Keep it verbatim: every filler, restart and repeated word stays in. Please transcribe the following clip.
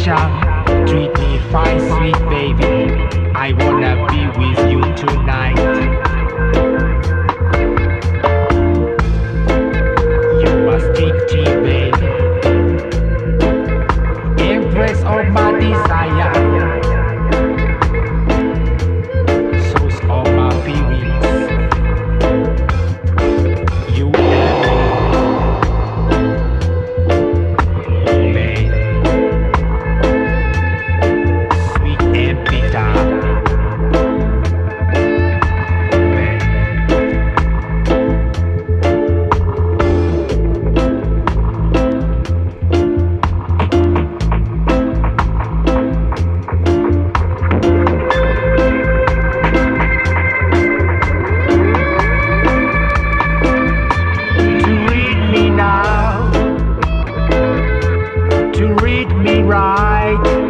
special. Treat me fine, sweet baby. I wanna be with you tonight. You must keep me, baby. Empress of my desire. Source of my feelings. You and me, babe. Sweet and bitter. To read me right.